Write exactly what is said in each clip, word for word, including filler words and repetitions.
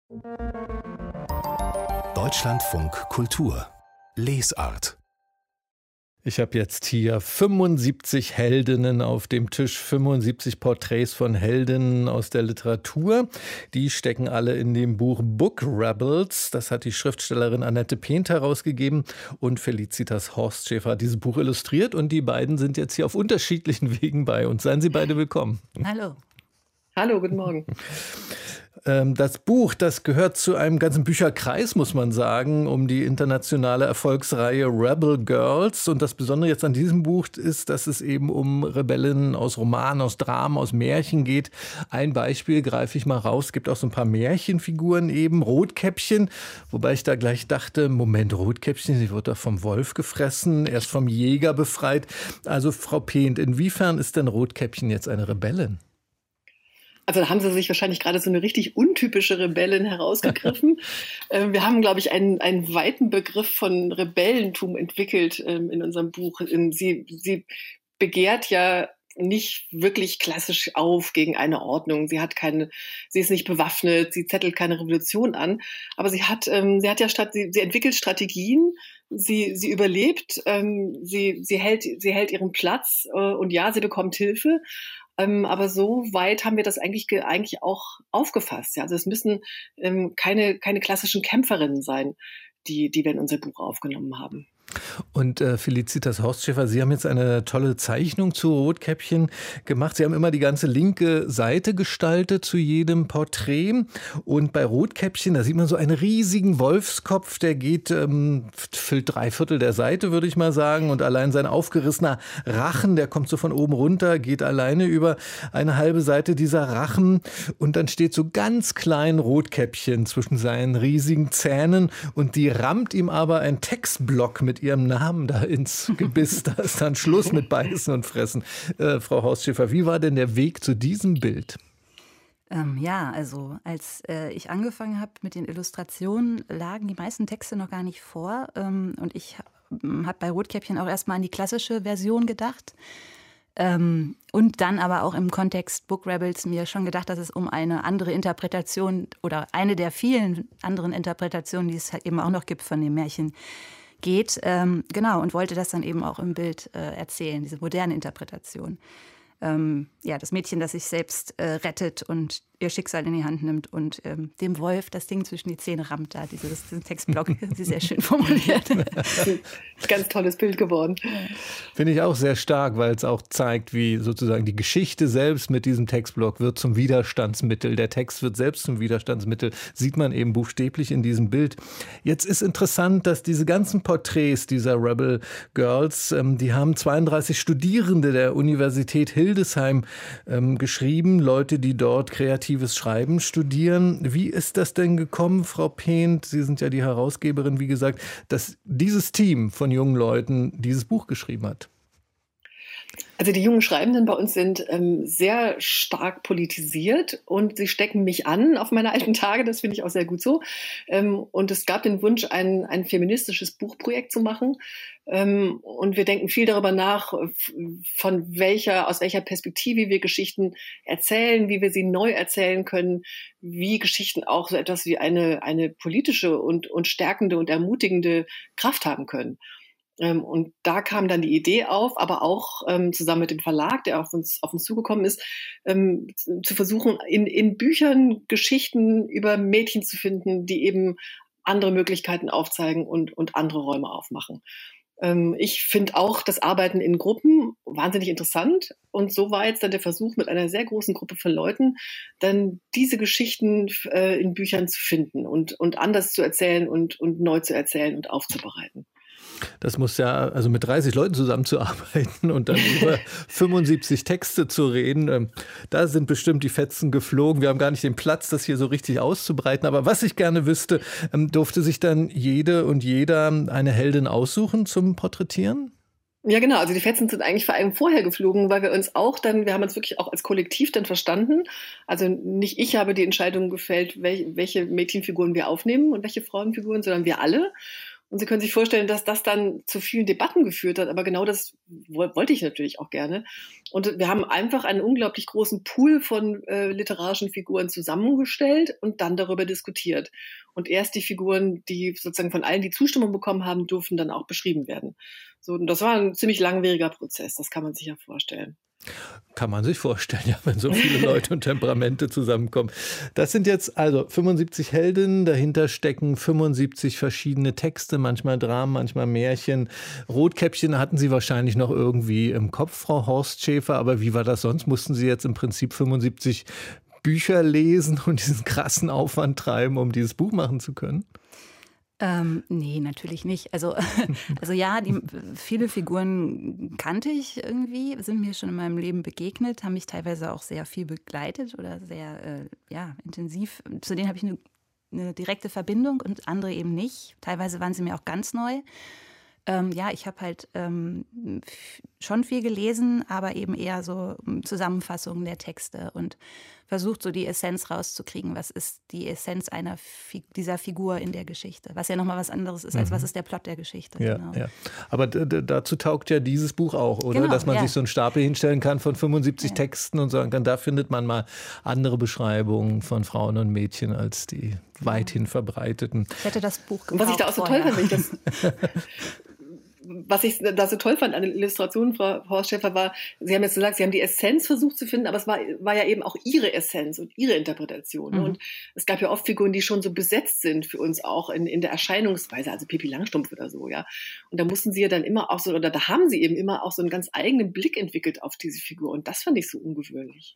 Deutschlandfunk Kultur Lesart. Ich habe jetzt hier fünfundsiebzig Heldinnen auf dem Tisch, fünfundsiebzig Porträts von Heldinnen aus der Literatur. Die stecken alle in dem Buch Book Rebels. Das hat die Schriftstellerin Annette Pent herausgegeben und Felicitas Horstschäfer hat dieses Buch illustriert. Und die beiden sind jetzt hier auf unterschiedlichen Wegen bei uns. Seien Sie beide willkommen. Hallo. Hallo, guten Morgen. Das Buch, das gehört zu einem ganzen Bücherkreis, muss man sagen, um die internationale Erfolgsreihe Rebel Girls. Und das Besondere jetzt an diesem Buch ist, dass es eben um Rebellinnen aus Romanen, aus Dramen, aus Märchen geht. Ein Beispiel greife ich mal raus. Es gibt auch so ein paar Märchenfiguren eben. Rotkäppchen, wobei ich da gleich dachte, Moment, Rotkäppchen, sie wird doch vom Wolf gefressen, erst vom Jäger befreit. Also Frau Pent, inwiefern ist denn Rotkäppchen jetzt eine Rebellin? Also da haben Sie sich wahrscheinlich gerade so eine richtig untypische Rebellin herausgegriffen. Wir haben, glaube ich, einen, einen weiten Begriff von Rebellentum entwickelt ähm, in unserem Buch. Sie, sie begehrt ja nicht wirklich klassisch auf gegen eine Ordnung. Sie hat keine, sie ist nicht bewaffnet, sie zettelt keine Revolution an, aber sie hat, ähm, sie hat ja statt, sie, sie entwickelt Strategien. Sie, sie überlebt, ähm, sie, sie hält, sie hält ihren Platz äh, und ja, sie bekommt Hilfe. Ähm, aber so weit haben wir das eigentlich, eigentlich auch aufgefasst. Ja? Also es müssen ähm, keine, keine klassischen Kämpferinnen sein, die, die wir in unser Buch aufgenommen haben. Und äh, Felicitas Horstschäfer, Sie haben jetzt eine tolle Zeichnung zu Rotkäppchen gemacht. Sie haben immer die ganze linke Seite gestaltet zu jedem Porträt. Und bei Rotkäppchen, da sieht man so einen riesigen Wolfskopf, der geht, ähm, füllt drei Viertel der Seite, würde ich mal sagen. Und allein sein aufgerissener Rachen, der kommt so von oben runter, geht alleine über eine halbe Seite dieser Rachen. Und dann steht so ganz klein Rotkäppchen zwischen seinen riesigen Zähnen. Und die rammt ihm aber ein Textblock mit ihrem Namen da ins Gebiss. Da ist dann Schluss mit Beißen und Fressen. Äh, Frau Horstschäfer, wie war denn der Weg zu diesem Bild? Ähm, ja, also als äh, ich angefangen habe mit den Illustrationen, lagen die meisten Texte noch gar nicht vor. Ähm, und ich habe bei Rotkäppchen auch erstmal an die klassische Version gedacht. Ähm, und dann aber auch im Kontext Book Rebels mir schon gedacht, dass es um eine andere Interpretation oder eine der vielen anderen Interpretationen, die es halt eben auch noch gibt von dem Märchen, geht, ähm, genau, und wollte das dann eben auch im Bild äh, erzählen, diese moderne Interpretation. Ähm, ja, das Mädchen, das sich selbst äh, rettet und ihr Schicksal in die Hand nimmt und ähm, dem Wolf das Ding zwischen die Zähne rammt, da dieses, diesen Textblock, sie sehr schön formuliert. Ganz tolles Bild geworden. Finde ich auch sehr stark, weil es auch zeigt, wie sozusagen die Geschichte selbst mit diesem Textblock wird zum Widerstandsmittel. Der Text wird selbst zum Widerstandsmittel, sieht man eben buchstäblich in diesem Bild. Jetzt ist interessant, dass diese ganzen Porträts dieser Rebel Girls, ähm, die haben zweiunddreißig Studierende der Universität Hildesheim ähm, geschrieben, Leute, die dort kreativ Schreiben studieren. Wie ist das denn gekommen, Frau Pent? Sie sind ja die Herausgeberin, wie gesagt, dass dieses Team von jungen Leuten dieses Buch geschrieben hat. Also die jungen Schreibenden bei uns sind ähm, sehr stark politisiert und sie stecken mich an auf meine alten Tage, das finde ich auch sehr gut so. Ähm, und es gab den Wunsch, ein, ein feministisches Buchprojekt zu machen. Ähm, und wir denken viel darüber nach, von welcher, aus welcher Perspektive wir Geschichten erzählen, wie wir sie neu erzählen können, wie Geschichten auch so etwas wie eine, eine politische und, und stärkende und ermutigende Kraft haben können. Ähm, und da kam dann die Idee auf, aber auch ähm, zusammen mit dem Verlag, der auf uns, auf uns zugekommen ist, ähm, zu versuchen, in, in Büchern Geschichten über Mädchen zu finden, die eben andere Möglichkeiten aufzeigen und, und andere Räume aufmachen. Ähm, ich finde auch das Arbeiten in Gruppen wahnsinnig interessant. Und so war jetzt dann der Versuch, mit einer sehr großen Gruppe von Leuten dann diese Geschichten äh, in Büchern zu finden und, und anders zu erzählen und, und neu zu erzählen und aufzubereiten. Das muss ja, also mit dreißig Leuten zusammenzuarbeiten und dann über fünfundsiebzig Texte zu reden, da sind bestimmt die Fetzen geflogen. Wir haben gar nicht den Platz, das hier so richtig auszubreiten. Aber was ich gerne wüsste, durfte sich dann jede und jeder eine Heldin aussuchen zum Porträtieren? Ja, genau. Also die Fetzen sind eigentlich vor allem vorher geflogen, weil wir uns auch dann, wir haben uns wirklich auch als Kollektiv dann verstanden. Also nicht ich habe die Entscheidung gefällt, welche Mädchenfiguren wir aufnehmen und welche Frauenfiguren, sondern wir alle. Und Sie können sich vorstellen, dass das dann zu vielen Debatten geführt hat. Aber genau das wollte ich natürlich auch gerne. Und wir haben einfach einen unglaublich großen Pool von äh, literarischen Figuren zusammengestellt und dann darüber diskutiert. Und erst die Figuren, die sozusagen von allen die Zustimmung bekommen haben, durften dann auch beschrieben werden. So, und das war ein ziemlich langwieriger Prozess, das kann man sich ja vorstellen. Kann man sich vorstellen, ja, wenn so viele Leute und Temperamente zusammenkommen. Das sind jetzt also fünfundsiebzig Heldinnen, dahinter stecken fünfundsiebzig verschiedene Texte, manchmal Dramen, manchmal Märchen. Rotkäppchen hatten Sie wahrscheinlich noch irgendwie im Kopf, Frau Horstschäfer, aber wie war das sonst? Mussten Sie jetzt im Prinzip fünfundsiebzig Bücher lesen und diesen krassen Aufwand treiben, um dieses Buch machen zu können? Ähm, nee, natürlich nicht. Also, also ja, die, viele Figuren kannte ich irgendwie, sind mir schon in meinem Leben begegnet, haben mich teilweise auch sehr viel begleitet oder sehr äh, ja, intensiv. Zu denen habe ich eine, eine direkte Verbindung und andere eben nicht. Teilweise waren sie mir auch ganz neu. Ähm, ja, ich habe halt ähm, f- schon viel gelesen, aber eben eher so Zusammenfassungen der Texte und versucht, so die Essenz rauszukriegen. Was ist die Essenz einer Fi- dieser Figur in der Geschichte? Was ja nochmal was anderes ist, als was ist der Plot der Geschichte. Ja, genau. ja. Aber d- d- dazu taugt ja dieses Buch auch, oder? Genau, Dass man ja. sich so einen Stapel hinstellen kann von fünfundsiebzig Ja. Texten und sagen kann, da findet man mal andere Beschreibungen von Frauen und Mädchen als die weithin verbreiteten. Ich hätte das Buch Und was ich gekauft da auch so vorher. toll fand, wenn ich das, was ich da so toll fand an den Illustrationen, Frau Horstschäfer, war, Sie haben jetzt gesagt, Sie haben die Essenz versucht zu finden, aber es war, war ja eben auch Ihre Essenz und Ihre Interpretation. Ne? Mhm. Und es gab ja oft Figuren, die schon so besetzt sind für uns auch in, in der Erscheinungsweise, also Pippi Langstrumpf oder so, ja. Und da mussten Sie ja dann immer auch so, oder da haben Sie eben immer auch so einen ganz eigenen Blick entwickelt auf diese Figur. Und das fand ich so ungewöhnlich.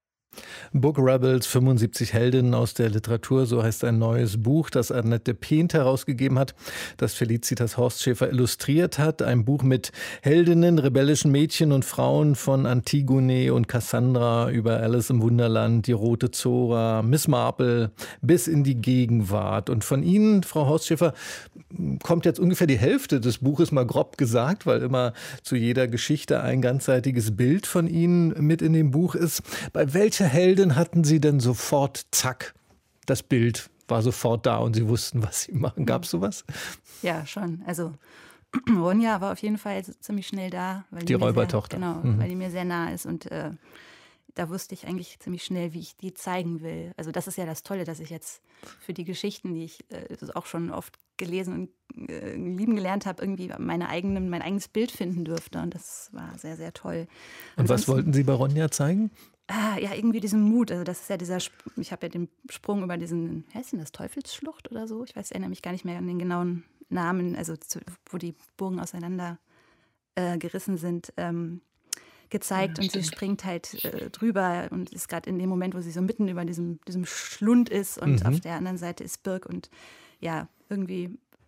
Book Rebels, fünfundsiebzig Heldinnen aus der Literatur, so heißt ein neues Buch, das Annette Pehnt herausgegeben hat, das Felicitas Horstschäfer illustriert hat. Ein Buch mit Heldinnen, rebellischen Mädchen und Frauen von Antigone und Cassandra über Alice im Wunderland, die Rote Zora, Miss Marple bis in die Gegenwart. Und von Ihnen, Frau Horstschäfer, kommt jetzt ungefähr die Hälfte des Buches, mal grob gesagt, weil immer zu jeder Geschichte ein ganzseitiges Bild von Ihnen mit in dem Buch ist. Bei welcher Heldin hatten Sie denn sofort, zack, das Bild war sofort da und Sie wussten, was Sie machen? Gab es sowas? Ja, schon. Also Ronja war auf jeden Fall ziemlich schnell da. Weil Die die mir Räubertochter. Sehr, genau, Mhm. weil die mir sehr nah ist und äh, da wusste ich eigentlich ziemlich schnell, wie ich die zeigen will. Also das ist ja das Tolle, dass ich jetzt für die Geschichten, die ich äh, auch schon oft gelesen und äh, lieben gelernt habe, irgendwie meine eigenen, mein eigenes Bild finden durfte und das war sehr, sehr toll. Und was Ansonsten- wollten Sie bei Ronja zeigen? Ah, ja, irgendwie diesen Mut. Also das ist ja dieser, Sp- ich habe ja den Sprung über diesen, wie heißt denn das, Teufelsschlucht oder so? Ich weiß, erinnere mich gar nicht mehr an den genauen Namen, also zu, wo die Burgen auseinander äh, gerissen sind, ähm, gezeigt. Ja, und sie stimmt. springt halt äh, drüber und ist gerade in dem Moment, wo sie so mitten über diesem, diesem Schlund ist und Mhm. auf der anderen Seite ist Birk und ja, irgendwie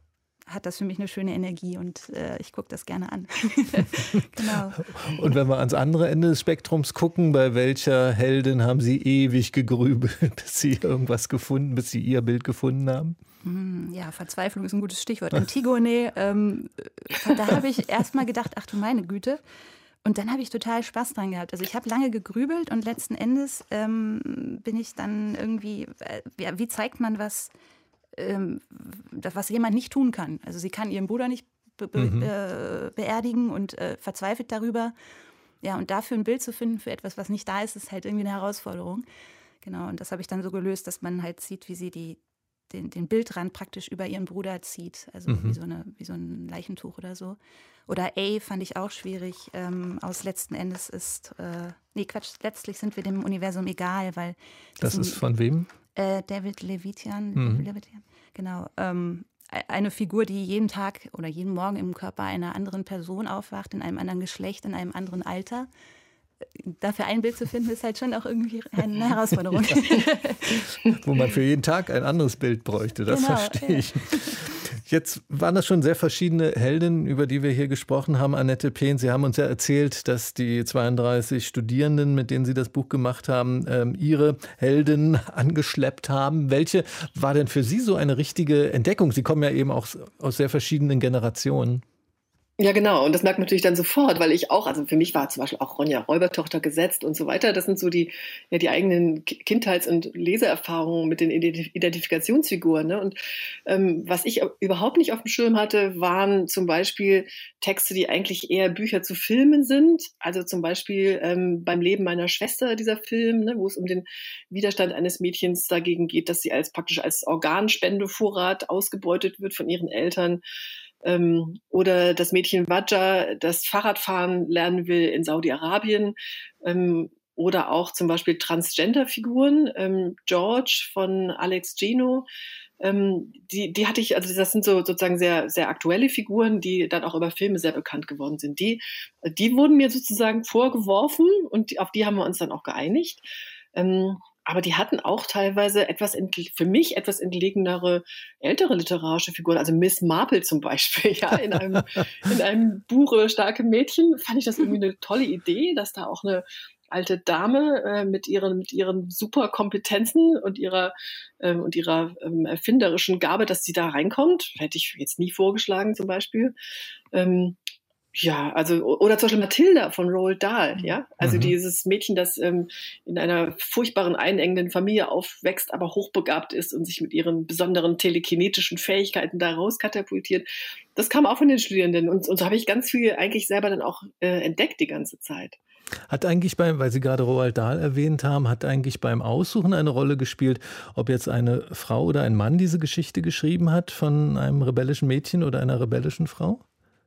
hat das für mich eine schöne Energie und äh, ich gucke das gerne an. Genau. Und wenn wir ans andere Ende des Spektrums gucken, bei welcher Heldin haben Sie ewig gegrübelt, bis Sie irgendwas gefunden, bis Sie Ihr Bild gefunden haben? Hm, Ja, Verzweiflung ist ein gutes Stichwort. Antigone, ähm, da habe ich erst mal gedacht, ach du meine Güte. Und dann habe ich total Spaß dran gehabt. Also ich habe lange gegrübelt und letzten Endes ähm, bin ich dann irgendwie, äh, ja, wie zeigt man was, ähm, das, was jemand nicht tun kann. Also sie kann ihren Bruder nicht be be Mhm. äh, beerdigen und äh, verzweifelt darüber. Ja, und dafür ein Bild zu finden für etwas, was nicht da ist, ist halt irgendwie eine Herausforderung. Genau, und das habe ich dann so gelöst, dass man halt sieht, wie sie die, den, den Bildrand praktisch über ihren Bruder zieht. Also Mhm. wie, so eine, wie so ein Leichentuch oder so. Oder A fand ich auch schwierig. Ähm, aus letzten Endes ist, äh, nee Quatsch, letztlich sind wir dem Universum egal, weil Das sind, ist von wem? äh, David Levitian, Mhm. Levitian, genau, ähm, e- eine Figur, die jeden Tag oder jeden Morgen im Körper einer anderen Person aufwacht, in einem anderen Geschlecht, in einem anderen Alter. Dafür ein Bild zu finden, ist halt schon auch irgendwie eine Herausforderung. Wo man für jeden Tag ein anderes Bild bräuchte, das Genau, verstehe ja. ich. Jetzt waren das schon sehr verschiedene Heldinnen, über die wir hier gesprochen haben. Annette Pehn, Sie haben uns ja erzählt, dass die zweiunddreißig Studierenden, mit denen Sie das Buch gemacht haben, ähm, ihre Heldinnen angeschleppt haben. Welche war denn für Sie so eine richtige Entdeckung? Sie kommen ja eben auch aus sehr verschiedenen Generationen. Ja, genau. Und das merkt man natürlich dann sofort, weil ich auch, also für mich war zum Beispiel auch Ronja Räubertochter gesetzt und so weiter. Das sind so die, ja, die eigenen Ki- Kindheits- und Leseerfahrungen mit den Ident- Identifikationsfiguren. Ne? Und ähm, was ich überhaupt nicht auf dem Schirm hatte, waren zum Beispiel Texte, die eigentlich eher Bücher zu Filmen sind. Also zum Beispiel ähm, beim Leben meiner Schwester, dieser Film, ne, wo es um den Widerstand eines Mädchens dagegen geht, dass sie als praktisch als Organspendevorrat ausgebeutet wird von ihren Eltern. Ähm, oder das Mädchen Wadja, das Fahrradfahren lernen will in Saudi-Arabien. Ähm, oder auch zum Beispiel Transgender-Figuren. Ähm, George von Alex Gino. Ähm, die, die hatte ich, also das sind so sozusagen sehr, sehr aktuelle Figuren, die dann auch über Filme sehr bekannt geworden sind. Die, die wurden mir sozusagen vorgeworfen und die, auf die haben wir uns dann auch geeinigt. Ähm, aber die hatten auch teilweise etwas, entgle- für mich etwas entlegenere ältere literarische Figuren. Also Miss Marple zum Beispiel, ja, in einem, in einem Buch über starke Mädchen fand ich das irgendwie eine tolle Idee, dass da auch eine alte Dame äh, mit ihren, mit ihren super Kompetenzen und ihrer, ähm, und ihrer ähm, erfinderischen Gabe, dass sie da reinkommt. Hätte ich jetzt nie vorgeschlagen zum Beispiel. Ähm, Ja, also, oder zum Beispiel Mathilda von Roald Dahl, ja. Also Mhm. dieses Mädchen, das ähm, in einer furchtbaren, einengenden Familie aufwächst, aber hochbegabt ist und sich mit ihren besonderen telekinetischen Fähigkeiten da rauskatapultiert. Das kam auch von den Studierenden und, und so habe ich ganz viel eigentlich selber dann auch äh, entdeckt die ganze Zeit. Hat eigentlich beim, weil Sie gerade Roald Dahl erwähnt haben, hat eigentlich beim Aussuchen eine Rolle gespielt, ob jetzt eine Frau oder ein Mann diese Geschichte geschrieben hat von einem rebellischen Mädchen oder einer rebellischen Frau?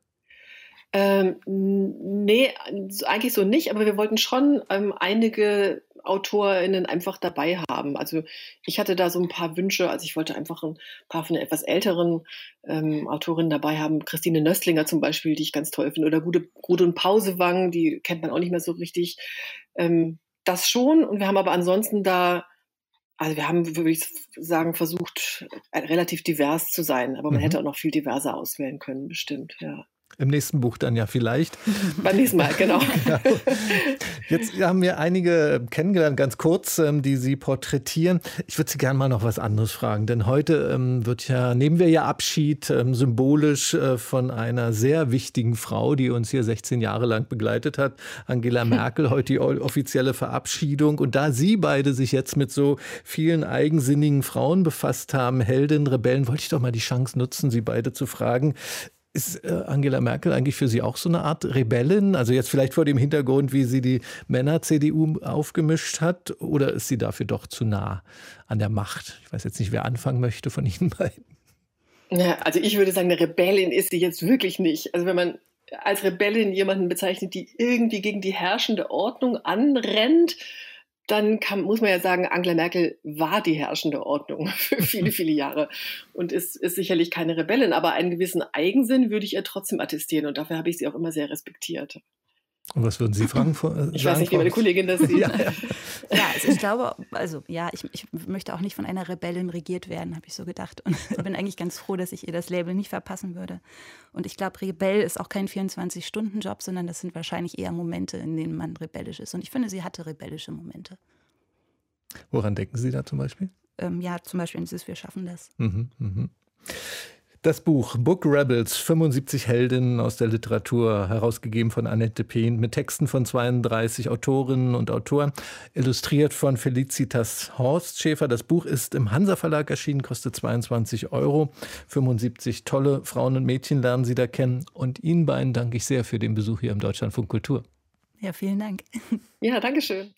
Ähm, nee, eigentlich so nicht, aber wir wollten schon ähm, einige AutorInnen einfach dabei haben. Also ich hatte da so ein paar Wünsche, also ich wollte einfach ein paar von den etwas älteren ähm, Autorinnen dabei haben. Christine Nöstlinger zum Beispiel, die ich ganz toll finde, oder Gude, Gudrun Pausewang, die kennt man auch nicht mehr so richtig. Ähm, das schon, und wir haben aber ansonsten da, also wir haben, würde ich sagen, versucht, äh, relativ divers zu sein, aber man Mhm. hätte auch noch viel diverser auswählen können, bestimmt, ja. Im nächsten Buch dann ja vielleicht. Beim nächsten Mal, genau. Ja. Jetzt haben wir einige kennengelernt, ganz kurz, ähm, die Sie porträtieren. Ich würde Sie gerne mal noch was anderes fragen, denn heute ähm, wird ja, nehmen wir ja Abschied ähm, symbolisch äh, von einer sehr wichtigen Frau, die uns hier sechzehn Jahre lang begleitet hat, Angela Merkel, heute die offizielle Verabschiedung. Und da Sie beide sich jetzt mit so vielen eigensinnigen Frauen befasst haben, Heldinnen, Rebellen, wollte ich doch mal die Chance nutzen, Sie beide zu fragen, ist äh, Angela Merkel eigentlich für Sie auch so eine Art Rebellin? Also jetzt vielleicht vor dem Hintergrund, wie sie die Männer-C D U aufgemischt hat, oder ist sie dafür doch zu nah an der Macht? Ich weiß jetzt nicht, wer anfangen möchte von Ihnen beiden. Ja, also ich würde sagen, eine Rebellin ist sie jetzt wirklich nicht. Also wenn man als Rebellin jemanden bezeichnet, die irgendwie gegen die herrschende Ordnung anrennt, dann kann, muss man ja sagen, Angela Merkel war die herrschende Ordnung für viele, viele Jahre und ist, ist sicherlich keine Rebellin, aber einen gewissen Eigensinn würde ich ihr trotzdem attestieren und dafür habe ich sie auch immer sehr respektiert. Und was würden Sie fragen? Äh, ich weiß nicht, wie meine Kollegin das sieht. Ja, ja. Ja, also ich glaube, also ja, ich, ich möchte auch nicht von einer Rebellin regiert werden, habe ich so gedacht. Und bin eigentlich ganz froh, dass ich ihr das Label nicht verpassen würde. Und ich glaube, Rebell ist auch kein vierundzwanzig-Stunden-Job, sondern das sind wahrscheinlich eher Momente, in denen man rebellisch ist. Und ich finde, sie hatte rebellische Momente. Woran denken Sie da zum Beispiel? Ähm, ja, zum Beispiel in dieses Wir schaffen das. Mhm, mhm. Das Buch Book Rebels, fünfundsiebzig Heldinnen aus der Literatur, herausgegeben von Annette Pehn, mit Texten von zweiunddreißig Autorinnen und Autoren, illustriert von Felicitas Horstschäfer. Das Buch ist im Hansa Verlag erschienen, kostet zweiundzwanzig Euro. fünfundsiebzig tolle Frauen und Mädchen lernen Sie da kennen. Und Ihnen beiden danke ich sehr für den Besuch hier im Deutschlandfunk Kultur. Ja, vielen Dank. Ja, danke schön.